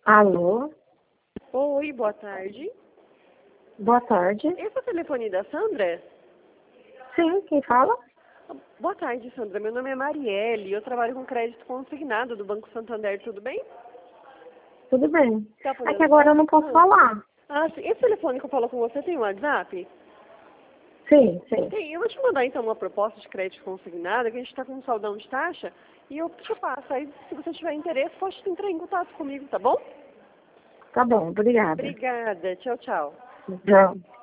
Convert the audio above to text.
Alô, Oi, boa tarde. boa tarde. Esse é o telefone da Sandra? Sim, quem fala? Boa tarde, Sandra. Meu nome é Marielle. Eu trabalho com crédito consignado do Banco Santander. Tudo bem? Tudo bem. Tá É que podendo agora falar? eu não posso falar. Ah, sim. Esse telefone que eu falo com você tem um WhatsApp? Sim, sim. Tem. Eu vou te mandar, então, uma proposta de crédito consignado, que a gente está com um saldão de taxa, e eu te passo. Aí, se você tiver interesse, pode entrar em contato comigo, tá bom? Tá bom, obrigada. Obrigada. Tchau, tchau. Tchau.